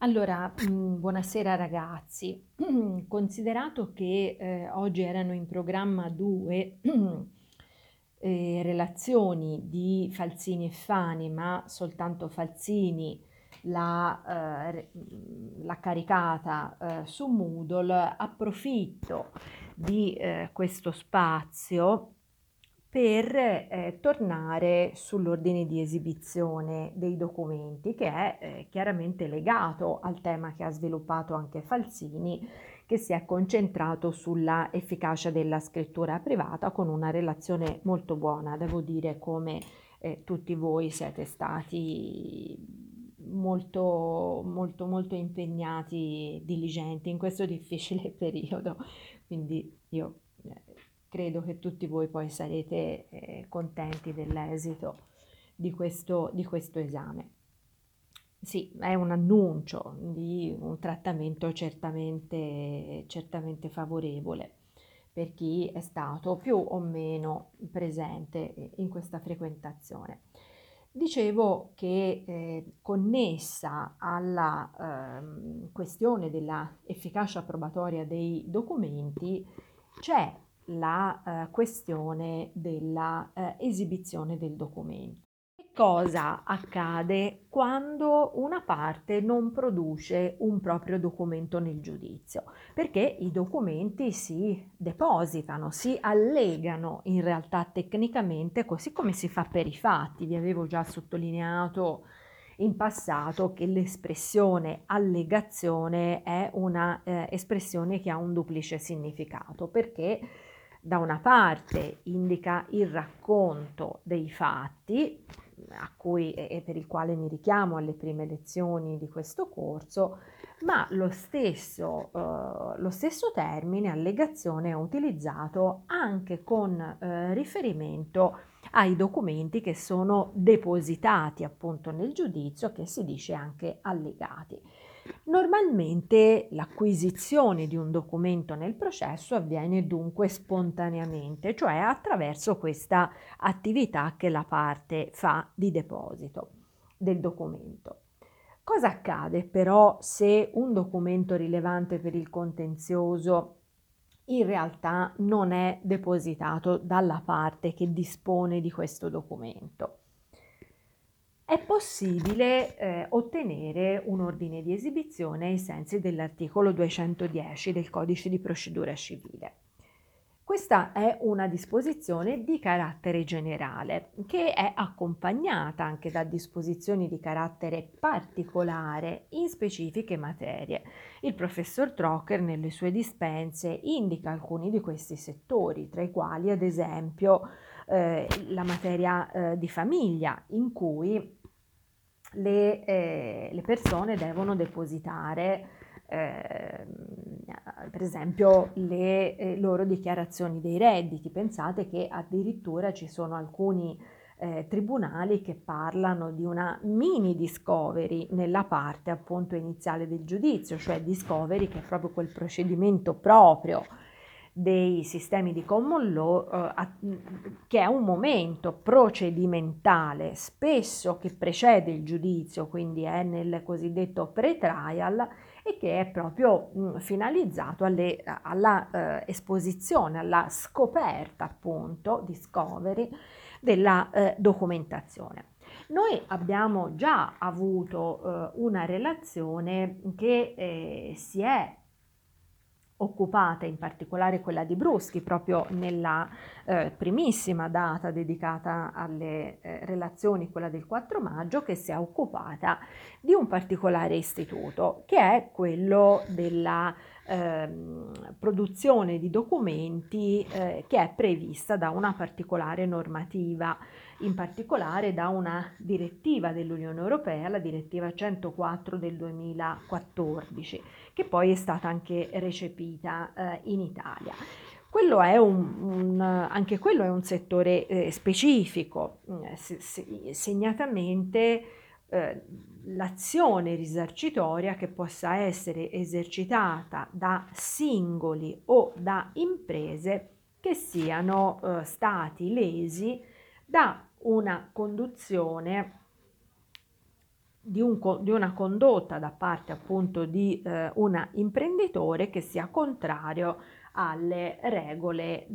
Allora, buonasera ragazzi. Considerato che oggi erano in programma due relazioni di Falsini e Fani, ma soltanto Falsini l'ha caricata su Moodle, approfitto di questo spazio per tornare sull'ordine di esibizione dei documenti, che è chiaramente legato al tema che ha sviluppato anche Falsini, che si è concentrato sulla efficacia della scrittura privata con una relazione molto buona. Devo dire come tutti voi siete stati molto impegnati, diligenti in questo difficile periodo, quindi io credo che tutti voi poi sarete contenti dell'esito di questo esame. Sì, è un annuncio di un trattamento certamente favorevole per chi è stato più o meno presente in questa frequentazione. Dicevo che connessa alla questione della efficacia probatoria dei documenti c'è la questione della esibizione del documento. Che cosa accade quando una parte non produce un proprio documento nel giudizio? Perché i documenti si depositano, si allegano in realtà tecnicamente, così come si fa per i fatti. Vi avevo già sottolineato in passato che l'espressione allegazione è una espressione che ha un duplice significato, perché da una parte indica il racconto dei fatti, a cui e per il quale mi richiamo alle prime lezioni di questo corso, ma lo stesso termine allegazione è utilizzato anche con riferimento ai documenti che sono depositati appunto nel giudizio, che si dice anche allegati. Normalmente l'acquisizione di un documento nel processo avviene dunque spontaneamente, cioè attraverso questa attività che la parte fa di deposito del documento. Cosa accade però se un documento rilevante per il contenzioso in realtà non è depositato dalla parte che dispone di questo documento? È possibile ottenere un ordine di esibizione ai sensi dell'articolo 210 del Codice di procedura civile. Questa è una disposizione di carattere generale che è accompagnata anche da disposizioni di carattere particolare in specifiche materie. Il professor Trocker nelle sue dispense indica alcuni di questi settori, tra i quali ad esempio la materia di famiglia, in cui le persone devono depositare per esempio le loro dichiarazioni dei redditi. Pensate che addirittura ci sono alcuni tribunali che parlano di una mini discovery nella parte appunto iniziale del giudizio, cioè discovery che è proprio quel procedimento proprio dei sistemi di common law, che è un momento procedimentale spesso che precede il giudizio, quindi è nel cosiddetto pre-trial, e che è proprio finalizzato alla esposizione, alla scoperta appunto, discovery, della documentazione. Noi abbiamo già avuto una relazione che si è occupata, in particolare quella di Bruschi, proprio nella primissima data dedicata alle relazioni, quella del 4 maggio, che si è occupata di un particolare istituto, che è quello della produzione di documenti che è prevista da una particolare normativa, in particolare da una direttiva dell'Unione Europea, la direttiva 104 del 2014, che poi è stata anche recepita in Italia. Quello è anche quello è un settore specifico, segnatamente l'azione risarcitoria che possa essere esercitata da singoli o da imprese che siano stati lesi da una conduzione di una condotta da parte appunto di un imprenditore che sia contrario alle regole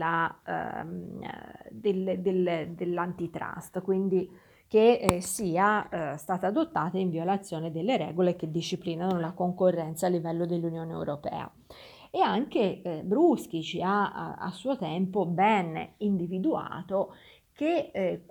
dell'antitrust, quindi che sia stata adottata in violazione delle regole che disciplinano la concorrenza a livello dell'Unione Europea. E anche Bruschi ci ha a suo tempo ben individuato che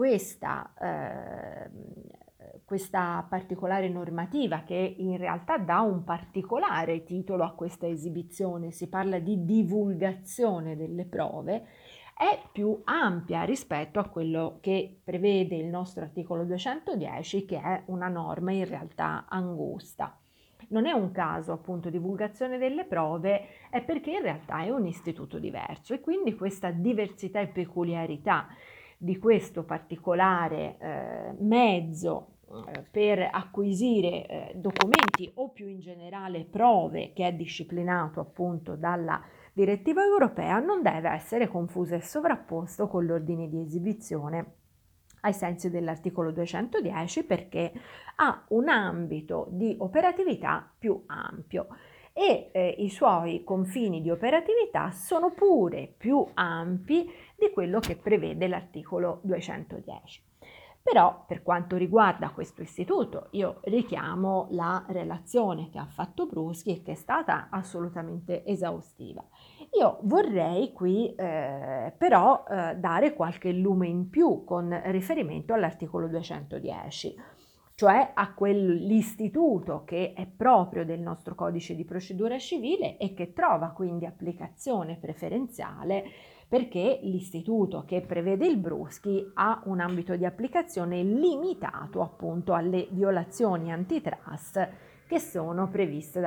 questa particolare normativa, che in realtà dà un particolare titolo a questa esibizione, si parla di divulgazione delle prove, è più ampia rispetto a quello che prevede il nostro articolo 210, che è una norma in realtà angusta. Non è un caso appunto divulgazione delle prove, è perché in realtà è un istituto diverso e quindi questa diversità e peculiarità di questo particolare mezzo per acquisire documenti o più in generale prove, che è disciplinato appunto dalla direttiva europea, non deve essere confuso e sovrapposto con l'ordine di esibizione ai sensi dell'articolo 210, perché ha un ambito di operatività più ampio e i suoi confini di operatività sono pure più ampi di quello che prevede l'articolo 210. Però per quanto riguarda questo istituto io richiamo la relazione che ha fatto Bruschi e che è stata assolutamente esaustiva. Io vorrei qui però dare qualche lume in più con riferimento all'articolo 210, cioè a quell'istituto che è proprio del nostro codice di procedura civile e che trova quindi applicazione preferenziale, perché l'istituto che prevede il Bruschi ha un ambito di applicazione limitato appunto alle violazioni antitrust che sono previste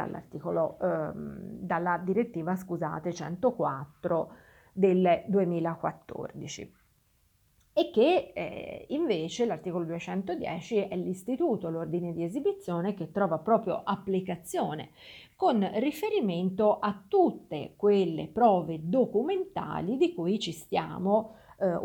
dalla direttiva 104 del 2014. E che invece l'articolo 210 è l'istituto, l'ordine di esibizione, che trova proprio applicazione con riferimento a tutte quelle prove documentali di cui ci stiamo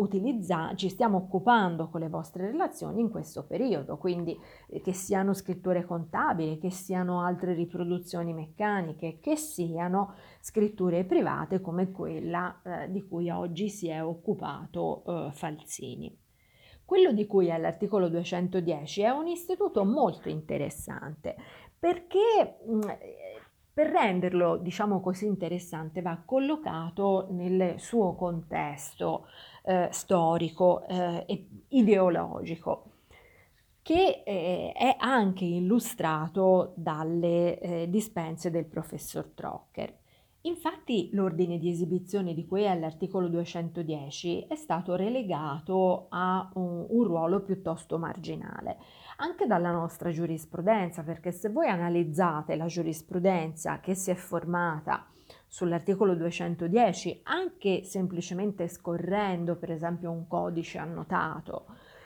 ci stiamo occupando con le vostre relazioni in questo periodo, quindi che siano scritture contabili, che siano altre riproduzioni meccaniche, che siano scritture private come quella di cui oggi si è occupato Falzini. Quello di cui è l'articolo 210 è un istituto molto interessante perché per renderlo, diciamo così, interessante va collocato nel suo contesto storico e ideologico, che è anche illustrato dalle dispense del professor Trocker. Infatti l'ordine di esibizione di cui è all'articolo 210 è stato relegato a un ruolo piuttosto marginale, anche dalla nostra giurisprudenza, perché se voi analizzate la giurisprudenza che si è formata sull'articolo 210, anche semplicemente scorrendo per esempio un codice annotato,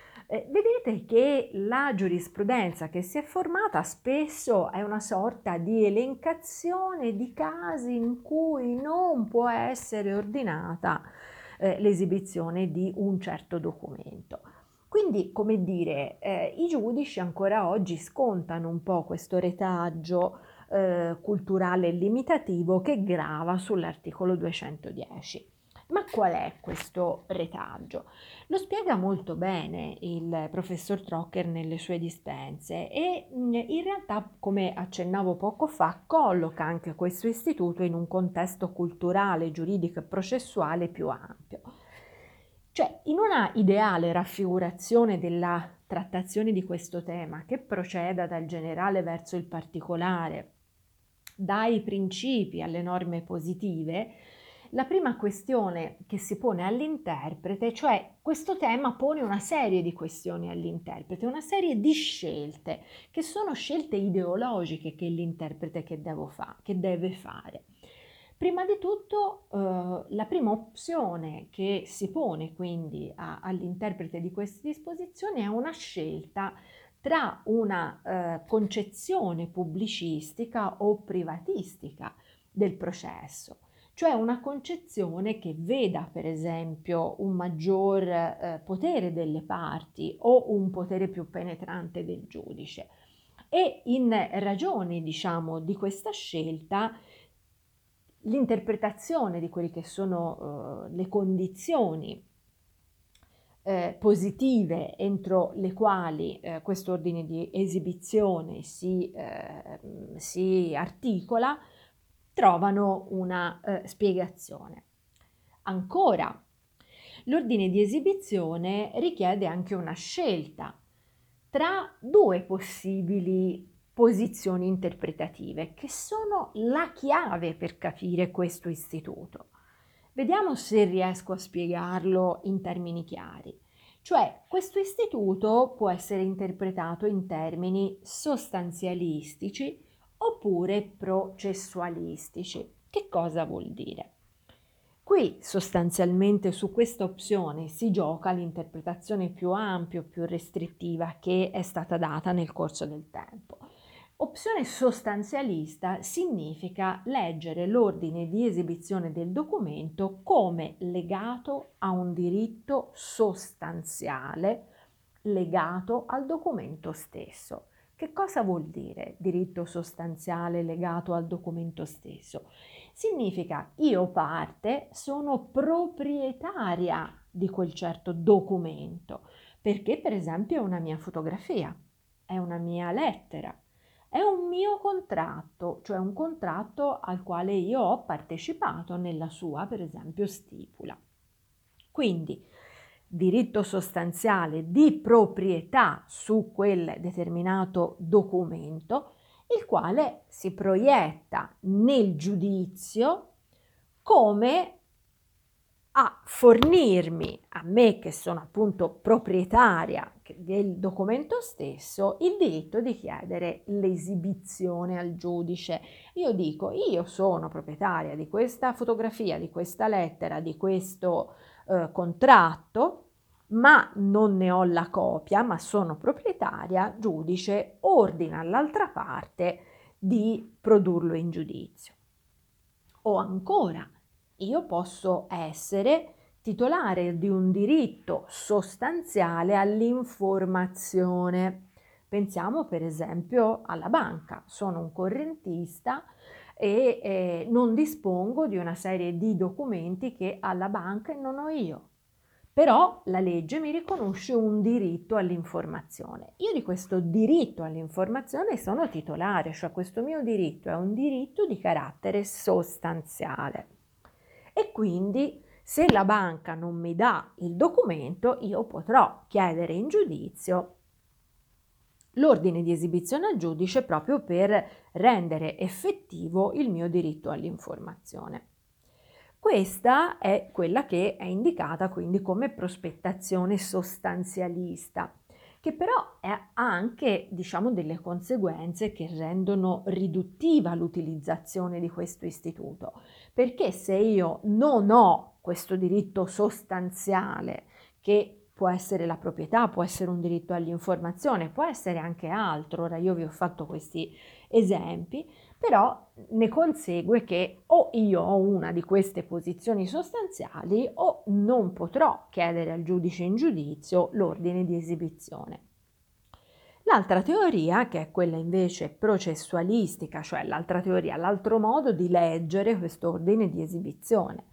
vedete che la giurisprudenza che si è formata spesso è una sorta di elencazione di casi in cui non può essere ordinata l'esibizione di un certo documento. Quindi, come dire, i giudici ancora oggi scontano un po' questo retaggio culturale limitativo che grava sull'articolo 210. Ma qual è questo retaggio? Lo spiega molto bene il professor Trocker nelle sue dispense e in realtà, come accennavo poco fa, colloca anche questo istituto in un contesto culturale, giuridico e processuale più ampio. Cioè, in una ideale raffigurazione della trattazione di questo tema che proceda dal generale verso il particolare, dai principi alle norme positive, la prima questione che si pone all'interprete, cioè questo tema pone una serie di questioni all'interprete, una serie di scelte, che sono scelte ideologiche che l'interprete che deve fare. Prima di tutto, la prima opzione che si pone quindi all'interprete di queste disposizioni è una scelta tra una concezione pubblicistica o privatistica del processo, cioè una concezione che veda per esempio un maggior potere delle parti o un potere più penetrante del giudice. E in ragione, diciamo, di questa scelta, l'interpretazione di quelle che sono le condizioni positive entro le quali questo ordine di esibizione si articola, trovano una spiegazione. Ancora, l'ordine di esibizione richiede anche una scelta tra due possibili posizioni interpretative che sono la chiave per capire questo istituto. Vediamo se riesco a spiegarlo in termini chiari. Cioè, questo istituto può essere interpretato in termini sostanzialistici oppure processualistici. Che cosa vuol dire? Qui sostanzialmente su questa opzione si gioca l'interpretazione più ampia, più restrittiva che è stata data nel corso del tempo. Opzione sostanzialista significa leggere l'ordine di esibizione del documento come legato a un diritto sostanziale legato al documento stesso. Che cosa vuol dire diritto sostanziale legato al documento stesso? Significa io parte sono proprietaria di quel certo documento, perché per esempio è una mia fotografia, è una mia lettera, è un mio contratto, cioè un contratto al quale io ho partecipato nella sua, per esempio, stipula. Quindi diritto sostanziale di proprietà su quel determinato documento, il quale si proietta nel giudizio come a fornirmi, a me che sono appunto proprietaria del documento stesso, il diritto di chiedere l'esibizione al giudice. Io dico, io sono proprietaria di questa fotografia, di questa lettera, di questo contratto, ma non ne ho la copia, ma sono proprietaria, giudice ordina all'altra parte di produrlo in giudizio. O ancora, io posso essere titolare di un diritto sostanziale all'informazione. Pensiamo per esempio alla banca, sono un correntista e non dispongo di una serie di documenti che alla banca non ho io. Però la legge mi riconosce un diritto all'informazione. Io di questo diritto all'informazione sono titolare, cioè questo mio diritto è un diritto di carattere sostanziale. E quindi se la banca non mi dà il documento, io potrò chiedere in giudizio l'ordine di esibizione al giudice proprio per rendere effettivo il mio diritto all'informazione. Questa è quella che è indicata quindi come prospettazione sostanzialista, che però ha anche, diciamo, delle conseguenze che rendono riduttiva l'utilizzazione di questo istituto, perché se io non ho questo diritto sostanziale, che può essere la proprietà, può essere un diritto all'informazione, può essere anche altro, ora io vi ho fatto questi esempi, però ne consegue che o io ho una di queste posizioni sostanziali o non potrò chiedere al giudice in giudizio l'ordine di esibizione. L'altra teoria, che è quella invece processualistica, cioè l'altra teoria, l'altro modo di leggere questo ordine di esibizione,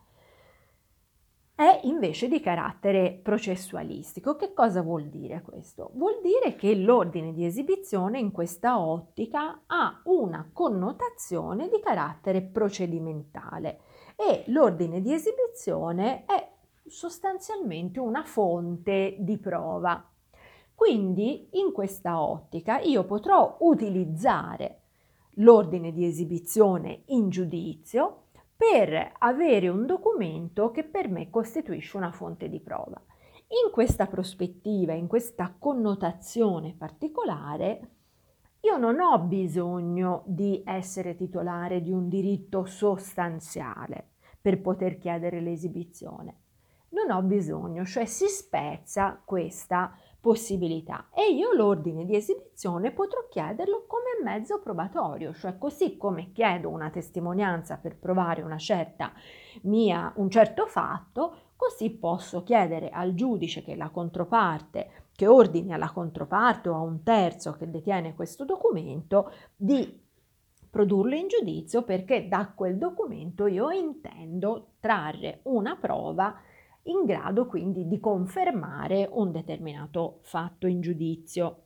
è invece di carattere processualistico. Che cosa vuol dire questo? Vuol dire che l'ordine di esibizione in questa ottica ha una connotazione di carattere procedimentale e l'ordine di esibizione è sostanzialmente una fonte di prova. Quindi in questa ottica io potrò utilizzare l'ordine di esibizione in giudizio per avere un documento che per me costituisce una fonte di prova. In questa prospettiva, in questa connotazione particolare, io non ho bisogno di essere titolare di un diritto sostanziale per poter chiedere l'esibizione. Non ho bisogno, cioè si spezza questa possibilità e io l'ordine di esibizione potrò chiederlo come mezzo probatorio, cioè così come chiedo una testimonianza per provare un certo fatto, così posso chiedere al giudice che è la controparte che ordini alla controparte o a un terzo che detiene questo documento di produrlo in giudizio, perché da quel documento io intendo trarre una prova in grado quindi di confermare un determinato fatto in giudizio.